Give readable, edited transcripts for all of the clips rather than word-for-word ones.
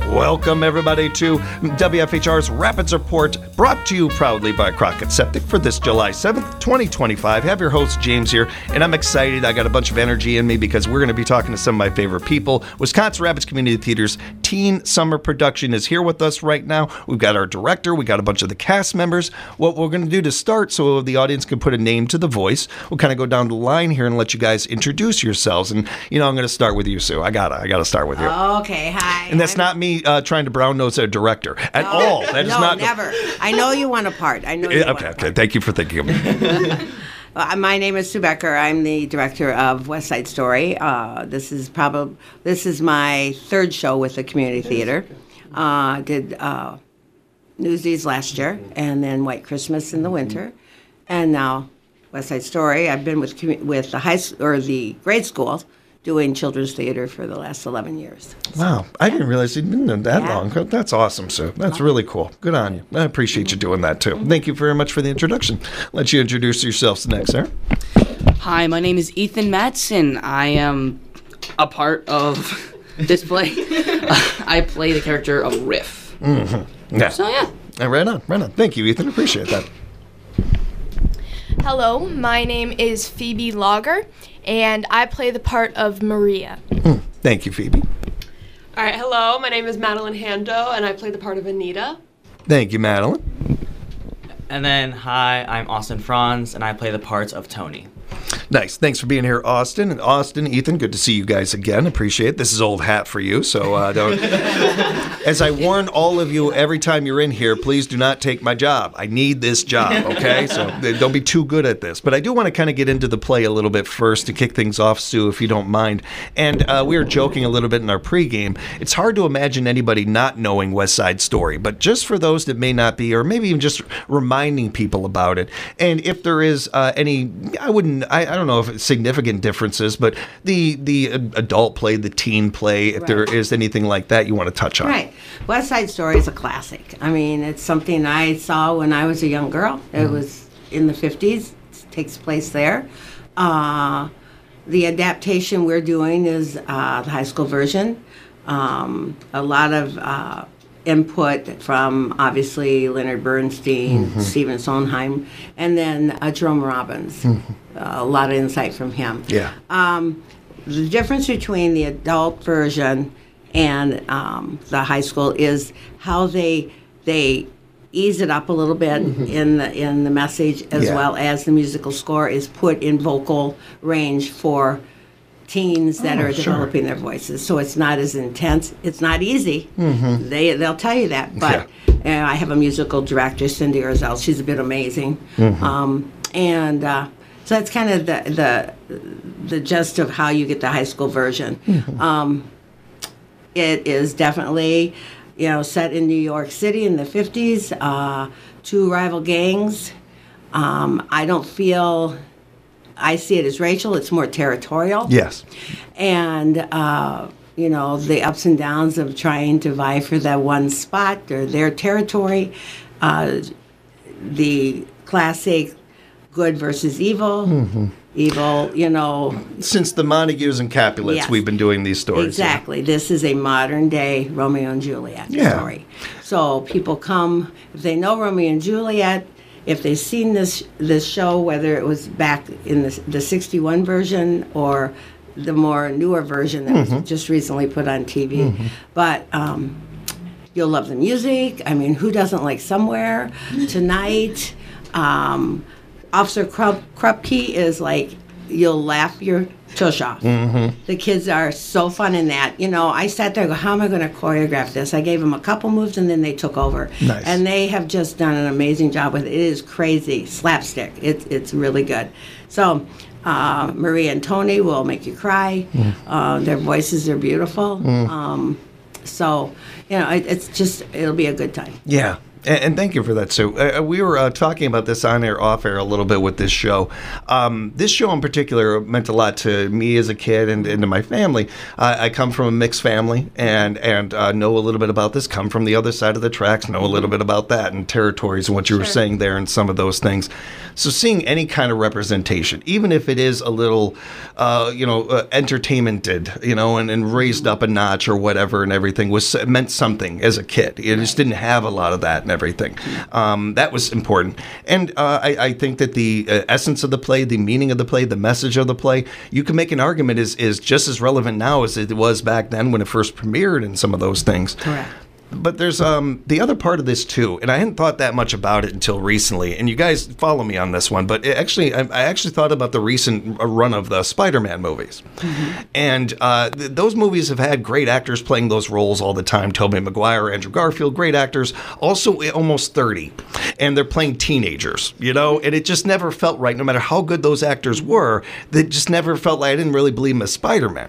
Welcome, everybody, to WFHR's Rapids Report, brought to you proudly by Crockett Septic for this July 7th, 2025. Have your host, James, here, and I'm excited. I got a bunch of energy in me because we're going to be talking to some of my favorite people. Wisconsin Rapids Community Theater's Teen Summer Production is here with us right now. We've got our director. We got a bunch of the cast members. What we're going to do to start, so the audience can put a name to the voice, we'll kind of go down the line here and let you guys introduce yourselves. And, I'm going to start with you, Sue. I gotta start with you. Okay, hi. And that's not me trying to brown nose a director at all. That is not. Never. I know you want a part. I know you want a part. Okay. Thank you for thinking of me. My name is Sue Becker. I'm the director of West Side Story. This is my third show with the community theater. Did Newsies last year, and then White Christmas in the winter, and now West Side Story. I've been with the grade schools doing children's theater for the last 11 years. Wow. I didn't realize you'd been there that long. That's awesome, Sue. That's really cool. Good on you. I appreciate you doing that, too. Thank you very much for the introduction. Let you introduce yourselves next, sir. Hi, my name is Ethan Matson. I am a part of this play. I play the character of Riff. Mm-hmm. Yeah. So, yeah. Right on. Thank you, Ethan. Appreciate that. Hello, my name is Phoebe Lager, and I play the part of Maria. Thank you, Phoebe. All right, hello, my name is Madeline Hando, and I play the part of Anita. Thank you, Madeline. And then, hi, I'm Austin Franz, and I play the parts of Tony. Nice. Thanks for being here, Austin. And Austin, Ethan, good to see you guys again. Appreciate it. This is old hat for you, so don't... As I warn all of you every time you're in here, please do not take my job. I need this job, okay? So don't be too good at this. But I do want to kind of get into the play a little bit first to kick things off, Sue, if you don't mind. And we were joking a little bit in our pregame. It's hard to imagine anybody not knowing West Side Story, but just for those that may not be, or maybe even just reminding people about it. And if there is any, I don't know if it's significant differences, but the adult play, the teen play, if there is anything like that you want to touch on. Right. West Side Story is a classic. I mean, it's something I saw when I was a young girl. It was in the 50s. It takes place there. The adaptation we're doing is the high school version. A lot of input from, obviously, Leonard Bernstein, Stephen Sondheim, and then Jerome Robbins. A lot of insight from him. Yeah. The difference between the adult version and the high school is how they ease it up a little bit in the message, as well as the musical score is put in vocal range for teens that are developing their voices. So it's not as intense. It's not easy. They'll tell you that. But I have a musical director, Cindy Erzell. She's a bit amazing. So that's kind of the gist of how you get the high school version. It is definitely, set in New York City in the 50s, two rival gangs. I see it as racial. It's more territorial. Yes. And, the ups and downs of trying to vie for that one spot or their territory. The classic good versus evil. Evil, Since the Montagues and Capulets, we've been doing these stories. Exactly. Yeah. This is a modern-day Romeo and Juliet story. So people come, if they know Romeo and Juliet, if they've seen this show, whether it was back in the 61 version or the more newer version that was just recently put on TV. But you'll love the music. I mean, who doesn't like Somewhere Tonight? Officer Krupke is like, you'll laugh your tush off. The kids are so fun in that. I sat there and go, how am I going to choreograph this? I gave them a couple moves and then they took over. Nice. And they have just done an amazing job with it. It is crazy. Slapstick. It's really good. So Maria and Tony will make you cry. Their voices are beautiful. So, it'll be a good time. Yeah. And thank you for that, Sue. We were talking about this on air, off air a little bit with this show. This show in particular meant a lot to me as a kid and to my family. I come from a mixed family and know a little bit about this, come from the other side of the tracks, know a little bit about that and territories and what you were saying there and some of those things. So seeing any kind of representation, even if it is a little, entertainmented, and raised up a notch or whatever and everything, meant something as a kid. You just didn't have a lot of that and everything. That was important. And I think that the essence of the play, the meaning of the play, the message of the play, you can make an argument is just as relevant now as it was back then when it first premiered and some of those things. Correct. But there's the other part of this too, and I hadn't thought that much about it until recently. And you guys follow me on this one, but I actually thought about the recent run of the Spider-Man movies, and those movies have had great actors playing those roles all the time. Tobey Maguire, Andrew Garfield, great actors, also almost 30, and they're playing teenagers, and it just never felt right. No matter how good those actors were, they just never felt like I didn't really believe him as Spider-Man.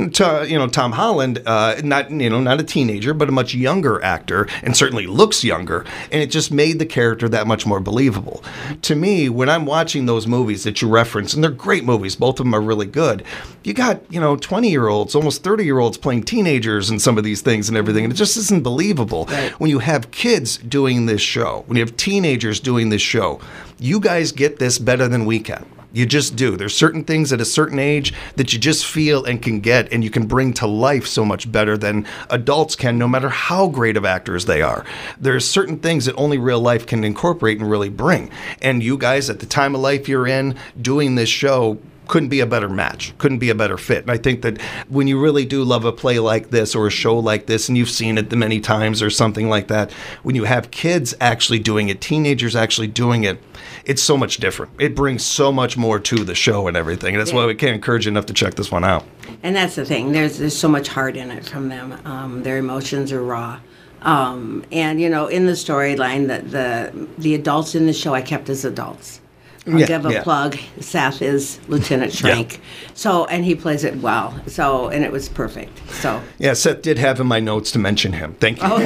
Tom Holland, not a teenager, but a much younger actor, and certainly looks younger, and it just made the character that much more believable. To me, when I'm watching those movies that you reference, and they're great movies, both of them are really good, you got 20-year-olds, almost 30-year-olds playing teenagers in some of these things and everything, and it just isn't believable. Right. When you have kids doing this show, when you have teenagers doing this show, you guys get this better than we can. You just do. There's certain things at a certain age that you just feel and can get and you can bring to life so much better than adults can, no matter how great of actors they are. There's certain things that only real life can incorporate and really bring. And you guys, at the time of life you're in, doing this show, couldn't be a better match, couldn't be a better fit. And I think that when you really do love a play like this or a show like this, and you've seen it many times or something like that, when you have kids actually doing it, teenagers actually doing it, it's so much different. It brings so much more to the show and everything. And that's why we can't encourage you enough to check this one out. And that's the thing. There's so much heart in it from them. Their emotions are raw. And, in the storyline, the adults in the show I kept as adults. I'll give a plug. Seth is Lieutenant Schrank. Yeah. So, and he plays it well. So, and it was perfect. So. Yeah, Seth did have in my notes to mention him. Thank you.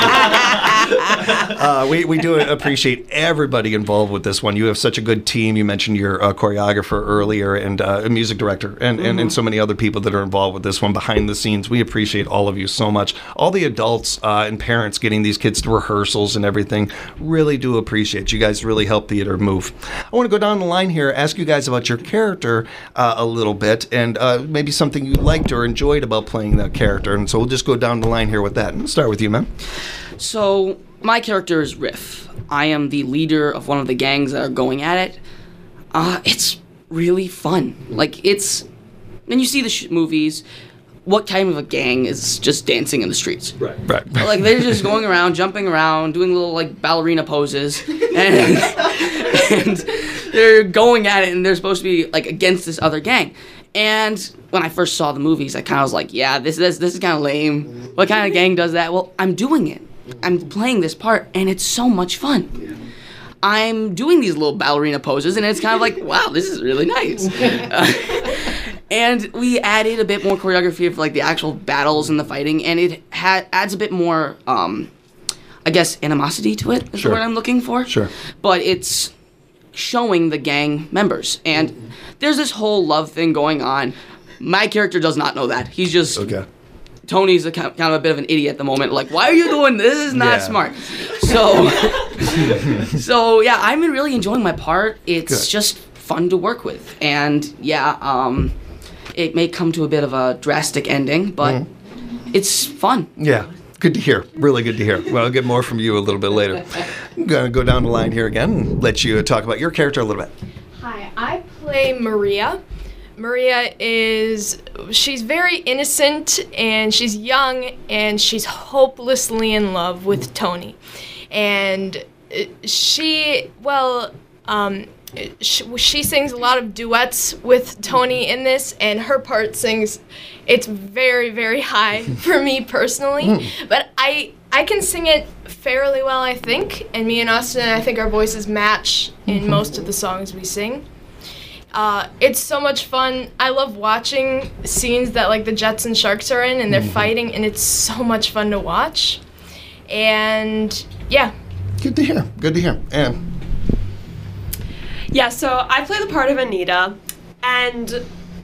We do appreciate everybody involved with this one. You have such a good team. You mentioned your choreographer earlier and a music director and so many other people that are involved with this one behind the scenes. We appreciate all of you so much. All the adults and parents getting these kids to rehearsals and everything, really do appreciate. You guys really help theater move. I want to go down the line here, ask you guys about your character a little bit, and maybe something you liked or enjoyed about playing that character. And so we'll just go down the line here with that. And we'll start with you, man. So my character is Riff. I am the leader of one of the gangs that are going at it. It's really fun. Like, when you see the movies, what kind of a gang is just dancing in the streets? Right. Like, they're just going around, jumping around, doing little, ballerina poses, and they're going at it, and they're supposed to be, against this other gang. And when I first saw the movies, I kind of was like, yeah, this is kind of lame. What kind of gang does that? Well, I'm doing it. I'm playing this part, and it's so much fun. I'm doing these little ballerina poses, and it's kind of like, wow, this is really nice. And we added a bit more choreography of the actual battles and the fighting, and it adds a bit more, animosity to it is the word I'm looking for. Sure. But it's showing the gang members, and there's this whole love thing going on. My character does not know that. He's just... Okay. Tony's kind of a bit of an idiot at the moment. Like, why are you doing this? This is not smart. So, I'm really enjoying my part. It's just fun to work with. And, it may come to a bit of a drastic ending, but it's fun. Yeah. Good to hear. Really good to hear. Well, I'll get more from you a little bit later. I'm going to go down the line here again and let you talk about your character a little bit. Hi, I play Maria. Maria she's very innocent, and she's young, and she's hopelessly in love with Tony. And she sings a lot of duets with Tony in this, and her part sings, it's very, very high for me personally. But I can sing it fairly well, I think, and me and Austin, I think our voices match in most of the songs we sing. It's so much fun. I love watching scenes that the Jets and Sharks are in, and they're fighting, and it's so much fun to watch. And yeah. Good to hear. Good to hear. And Yeah, so I play the part of Anita, and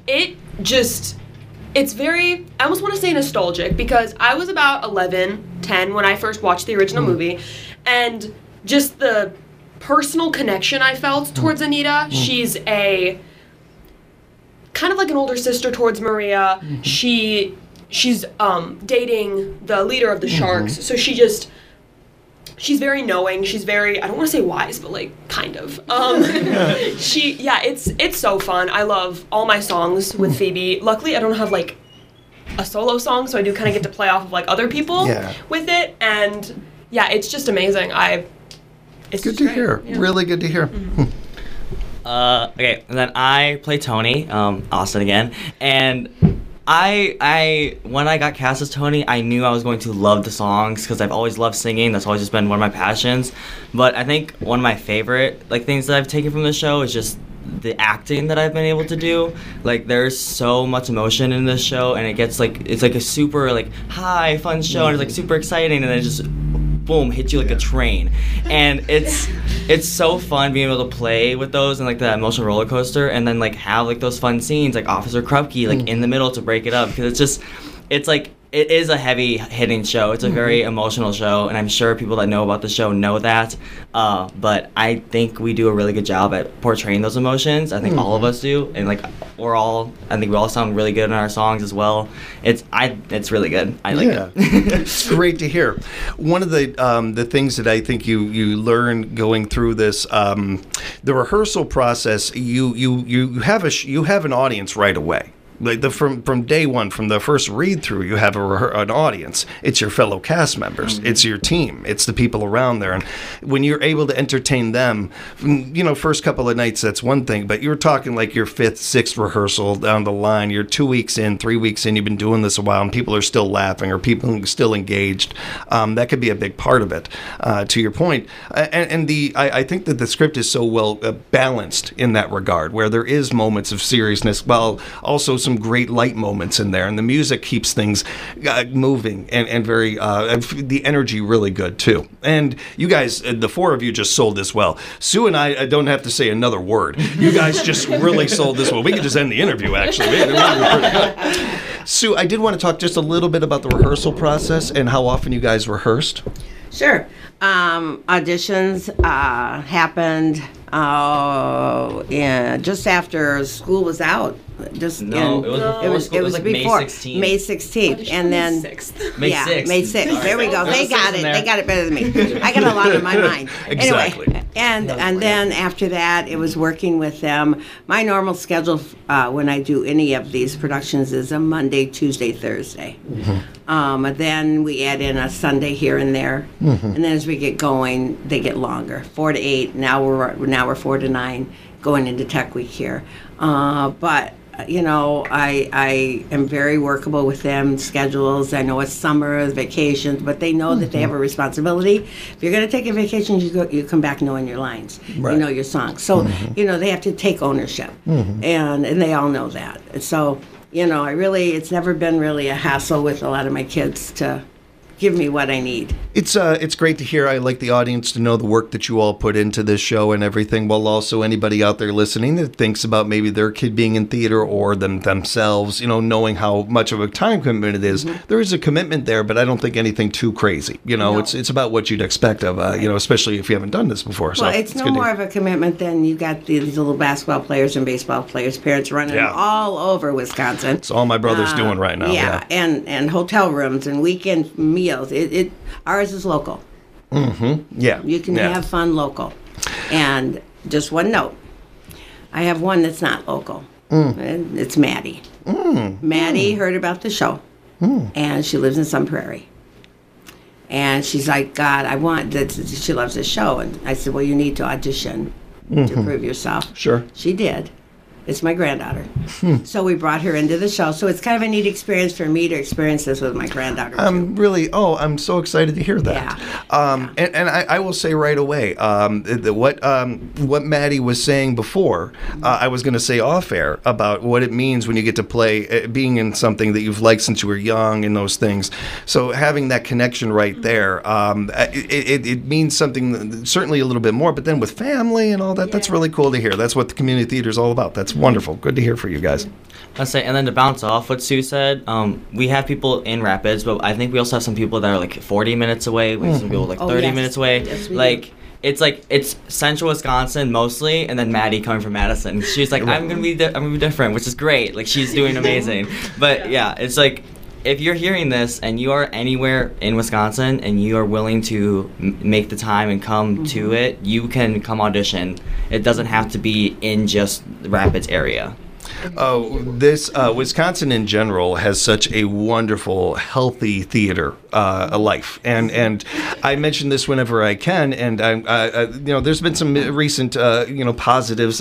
it's very, I almost want to say nostalgic, because I was about 11, 10 when I first watched the original movie, and just the personal connection I felt towards Anita. She's a kind of like an older sister towards Maria. She's dating the leader of the Sharks, so she's very knowing. She's very, I don't want to say wise, but like kind of. It's so fun. I love all my songs with Phoebe. Luckily, I don't have like a solo song, so I do kind of get to play off of like other people with it. And yeah, it's just amazing. It's good to hear. Yeah. Really good to hear. Okay, and then I play Tony, Austin again, and I when I got cast as Tony, I knew I was going to love the songs because I've always loved singing. That's always just been one of my passions. But I think one of my favorite things that I've taken from the show is just the acting that I've been able to do. Like, there's so much emotion in this show, and it's like a super like high fun show, and it's like super exciting, and then it just boom, hit you like a train. And it's so fun being able to play with those and like that emotional roller coaster, and then like have like those fun scenes like Officer Krupke like in the middle to break it up, because it's like it is a heavy hitting show. It's a very emotional show, and I'm sure people that know about the show know that. But I think we do a really good job at portraying those emotions. I think all of us do, and like I think we all sound really good in our songs as well. It's really good. I like it. It's great to hear. One of the things that I think you learn going through this, the rehearsal process, you have an audience right away. Like from day one, from the first read through, you have an audience. It's your fellow cast members. It's your team. It's the people around there. And when you're able to entertain them, first couple of nights, that's one thing. But you're talking like your 5th, 6th rehearsal down the line. You're 2 weeks in, 3 weeks in. You've been doing this a while, and people are still laughing or people are still engaged. That could be a big part of it. To your point, I think that the script is so well balanced in that regard, where there is moments of seriousness, while also some great light moments in there, and the music keeps things moving and very the energy really good too. And you guys, the 4 of you, just sold this well. Sue and I don't have to say another word. You guys just really sold this well. We could just end the interview, actually. It would be pretty good. Sue, I did want to talk just a little bit about the rehearsal process and how often you guys rehearsed. Sure. Auditions happened just after school was out. It was like before May 16th. May 16th, and then May 6th. May 6th. There we go. They got it. They got it better than me. I got a lot in my mind. Exactly. Anyway, and then after that, it was working with them. My normal schedule when I do any of these productions is a Monday, Tuesday, Thursday. Then we add in a Sunday here and there, and then as we get going, they get longer, 4 to 8. Now we're 4 to 9, going into Tech Week here. But I am very workable with them, schedules. I know it's summer, vacations, but they know that they have a responsibility. If you're going to take a vacation, you come back knowing your lines, right. You know your songs. So, they have to take ownership, and they all know that. So, it's never been really a hassle with a lot of my kids to give me what I need. It's great to hear. I like the audience to know the work that you all put into this show and everything, while also anybody out there listening that thinks about maybe their kid being in theater or themselves, knowing how much of a time commitment it is. There is a commitment there, but I don't think anything too crazy. No. It's about what you'd expect of, especially if you haven't done this before. So well, it's no more of a commitment than you got these little basketball players and baseball players, parents running all over Wisconsin. It's all my brother's doing right now. Yeah, and hotel rooms and weekend meals. Ours is local. Yeah. You can have fun local. And just one note, I have one that's not local. And it's Maddie. Maddie heard about the show, and she lives in Sun Prairie. And she's like, God, I want that. She loves the show. And I said, well, you need to audition to prove yourself. Sure. She did. It's my granddaughter. So we brought her into the show. So it's kind of a neat experience for me to experience this with my granddaughter. I'm so excited to hear that. Yeah. And I will say right away, what Maddie was saying before, I was going to say off air about what it means when you get to play, being in something that you've liked since you were young and those things. So having that connection right there, it means something, certainly a little bit more, but then with family and all that, that's really cool to hear. That's what the community theater is all about. That's wonderful. Good to hear for you guys. I'll say, and then to bounce off what Sue said, we have people in Rapids, but I think we also have some people that are like 40 minutes away. We have some people like 30 minutes away. Yes, we like do. it's central Wisconsin mostly, and then Maddie coming from Madison. She's like, I'm gonna be different, which is great. Like she's doing amazing. But yeah, it's like, if you're hearing this and you are anywhere in Wisconsin and you are willing to make the time and come to it, you can come audition. It doesn't have to be in just the Rapids area. This Wisconsin in general has such a wonderful, healthy theater life, and I mention this whenever I can. And there's been some recent positives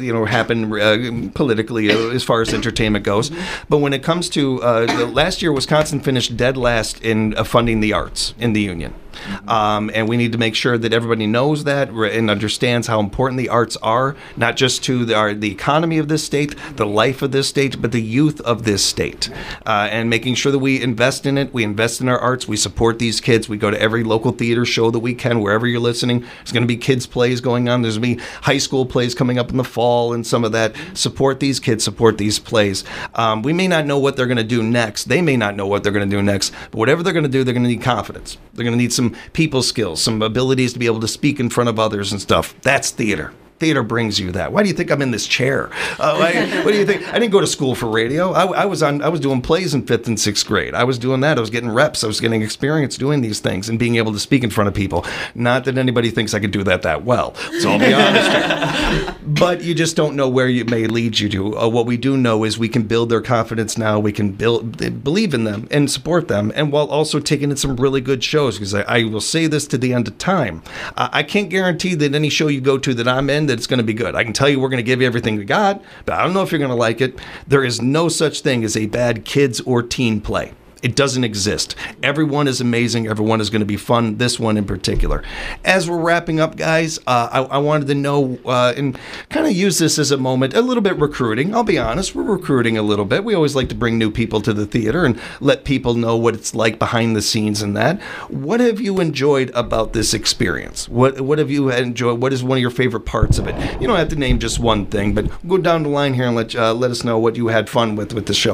happen politically as far as entertainment goes. But when it comes to last year, Wisconsin finished dead last in funding the arts in the union. And we need to make sure that everybody knows that and understands how important the arts are, not just to the economy of this state, the life of this state, but the youth of this state. And making sure that we invest in it, we invest in our arts, we support these kids. We go to every local theater show that we can, wherever you're listening. There's going to be kids' plays going on. There's going to be high school plays coming up in the fall and some of that. Support these kids, support these plays. We may not know what they're going to do next. They may not know what they're going to do next. But whatever they're going to do, they're going to need confidence. They're going to need some people skills, some abilities to be able to speak in front of others and stuff. That's theater. Theater brings you that. Why do you think I'm in this chair? What do you think? I didn't go to school for radio. I was doing plays in 5th and 6th grade. I was doing that. I was getting reps. I was getting experience doing these things and being able to speak in front of people. Not that anybody thinks I could do that well. So I'll be honest here. But you just don't know where it may lead you to. What we do know is we can build their confidence now. We can believe in them and support them, and while also taking in some really good shows. Because I will say this to the end of time. I can't guarantee that any show you go to that I'm in, that it's going to be good. I can tell you we're going to give you everything we got, but I don't know if you're going to like it. There is no such thing as a bad kids or teen play. It doesn't exist. Everyone is amazing. Everyone is going to be fun. This one in particular. As we're wrapping up, guys, I wanted to know and kind of use this as a moment, a little bit recruiting. I'll be honest, we're recruiting a little bit. We always like to bring new people to the theater and let people know what it's like behind the scenes and that. What have you enjoyed about this experience? What have you enjoyed? What is one of your favorite parts of it? You don't have to name just one thing, but go down the line here and let us know what you had fun with the show.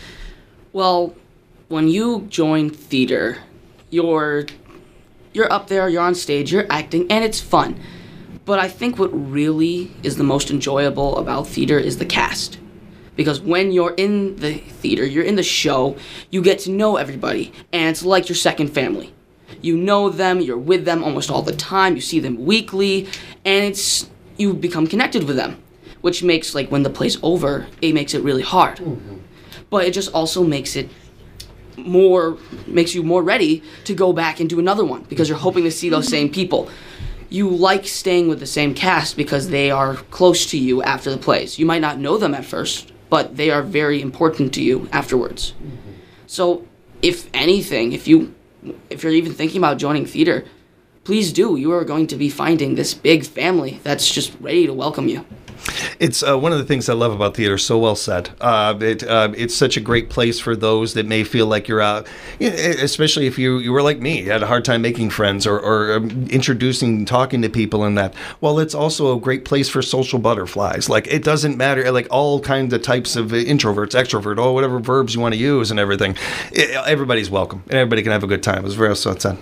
Well, when you join theater, you're up there, you're on stage, you're acting, and it's fun. But I think what really is the most enjoyable about theater is the cast. Because when you're in the theater, you're in the show, you get to know everybody, and it's like your second family. You know them, you're with them almost all the time, you see them weekly, and you become connected with them. Which makes, like, when the play's over, it makes it really hard. Mm-hmm. But it just also makes you more ready to go back and do another one because you're hoping to see those same people. You like staying with the same cast because they are close to you after the plays. You might not know them at first, but they are very important to you afterwards. Mm-hmm. So if anything, if you're even thinking about joining theater, please do. You are going to be finding this big family that's just ready to welcome you. It's one of the things I love about theater. So well said. It's such a great place for those that may feel like you're out, especially if you were like me, had a hard time making friends or introducing, talking to people and that. Well, it's also a great place for social butterflies. Like, it doesn't matter, like all kinds of types of introverts, extrovert, or whatever verbs you want to use and everything. Everybody's welcome and everybody can have a good time. It was very well said.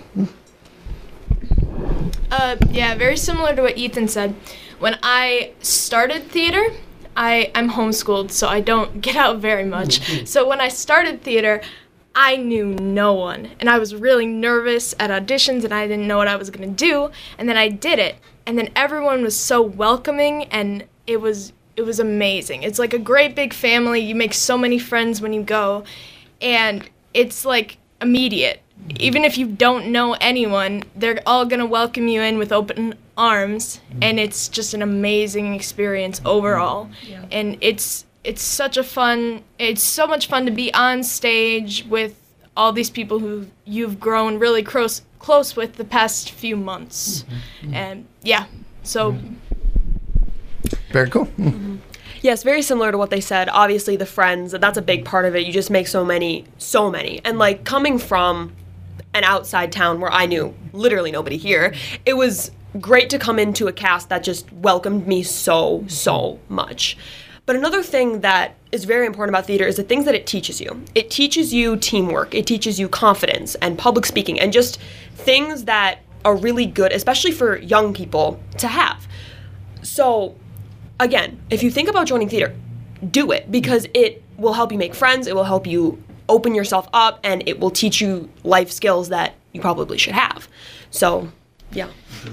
Yeah, very similar to what Ethan said. When I started theater, I'm homeschooled, so I don't get out very much. So when I started theater, I knew no one, and I was really nervous at auditions, and I didn't know what I was going to do, and then I did it, and then everyone was so welcoming, and it was amazing. It's like a great big family. You make so many friends when you go, and it's like immediate. even if you don't know anyone, they're all going to welcome you in with open arms, and it's just an amazing experience overall. Yeah. And it's so much fun to be on stage with all these people who you've grown really close with the past few months. And yeah, so very cool. Yes, very similar to what they said. Obviously the friends, that's a big part of it. You just make so many. And like coming from an outside town where I knew literally nobody here, it was great to come into a cast that just welcomed me so much. But another thing that is very important about theater is the things that it teaches you. It teaches you teamwork, it teaches you confidence and public speaking, and just things that are really good, especially for young people, to have. So again, if you think about joining theater, do it, because it will help you make friends, it will help you open yourself up, and it will teach you life skills that you probably should have. So, yeah.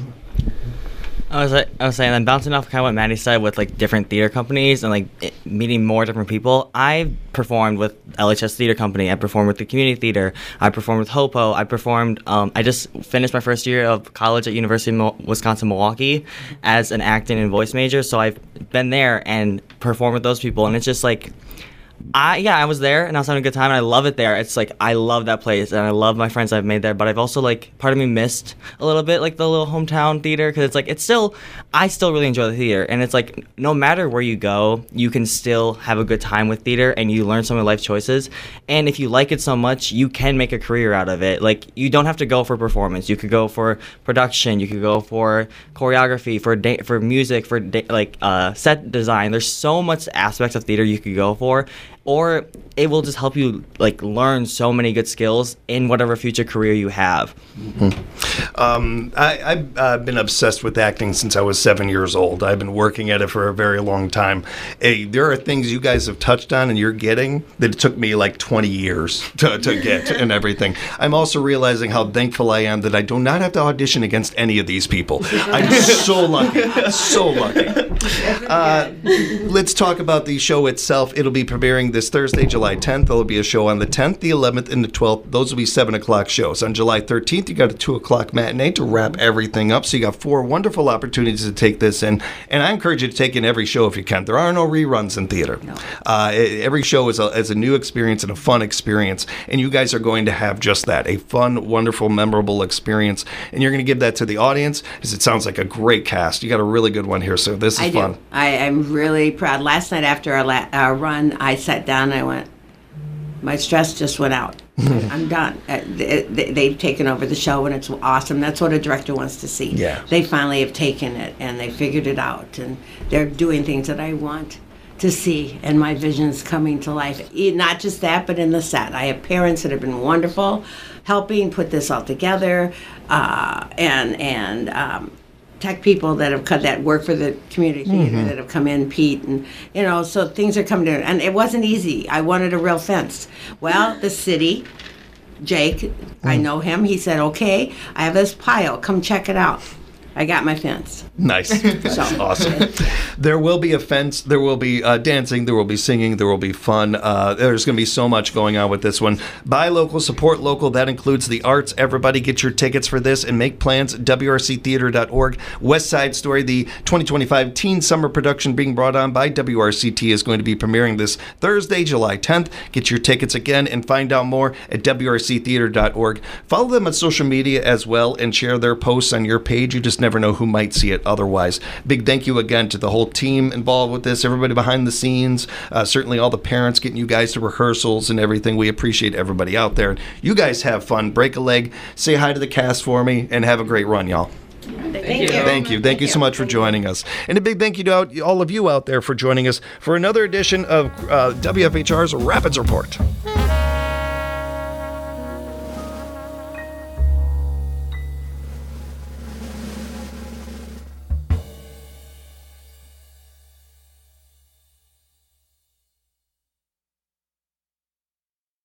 I was saying, I'm bouncing off kind of what Maddie said with like different theater companies and like meeting more different people. I performed with LHS Theater Company. I performed with the Community Theater. I performed with Hopo. I just finished my first year of college at University of Wisconsin-Milwaukee as an acting and voice major. So I've been there and performed with those people, and it's just like, I was there and I was having a good time, and I love it there. It's like, I love that place and I love my friends I've made there, but I've also like, part of me missed a little bit like the little hometown theater, because it's like, I still really enjoy the theater, and it's like, no matter where you go, you can still have a good time with theater and you learn some of life choices, and if you like it so much, you can make a career out of it. Like, you don't have to go for performance, you could go for production, you could go for choreography, for music, for set design. There's so much aspects of theater you could go for, or it will just help you like learn so many good skills in whatever future career you have. I've been obsessed with acting since I was 7 years old. I've been working at it for a very long time. There are things you guys have touched on and you're getting that it took me like 20 years to get and everything. I'm also realizing how thankful I am that I do not have to audition against any of these people. I'm so lucky. So lucky. Let's talk about the show itself. It'll be premiering this Thursday, July 10th. There'll be a show on the 10th, the 11th, and the 12th. Those will be 7 o'clock shows. On July 13th, you got a 2 o'clock matinee to wrap everything up. So you got 4 wonderful opportunities to take this in. And I encourage you to take in every show if you can. There are no reruns in theater. No. Every show is a new experience and a fun experience. And you guys are going to have just that, a fun, wonderful, memorable experience. And you're going to give that to the audience, because it sounds like a great cast. You got a really good one here, so this is fun. I'm really proud. Last night after our run, I sat down and I went, my stress just went out. I'm done. They've taken over the show, and it's awesome. That's what a director wants to see. Yeah. They finally have taken it, and they figured it out, and they're doing things that I want to see, and my vision's coming to life. Not just that, but in the set. I have parents that have been wonderful, helping put this all together, and tech people that work for the community theater that have come in, Pete, and so things are coming together. And it wasn't easy. I wanted a real fence. Well, the city, Jake, I know him. He said, "Okay, I have this pile. Come check it out." I got my fence. Nice. That's awesome. There will be a fence. There will be dancing. There will be singing. There will be fun. There's going to be so much going on with this one. Buy local, support local. That includes the arts. Everybody get your tickets for this and make plans at WRCtheater.org. West Side Story, the 2025 teen summer production being brought on by WRCT, is going to be premiering this Thursday, July 10th. Get your tickets again and find out more at WRCtheater.org. Follow them on social media as well and share their posts on your page. You just never know who might see it otherwise. Big thank you again to the whole team involved with this, everybody behind the scenes, certainly all the parents getting you guys to rehearsals and everything. We appreciate everybody out there. You guys have fun. Break a leg. Say hi to the cast for me, and have a great run, y'all. Thank you. Thank you so much for joining us. And a big thank you to all of you out there for joining us for another edition of WFHR's Rapids Report.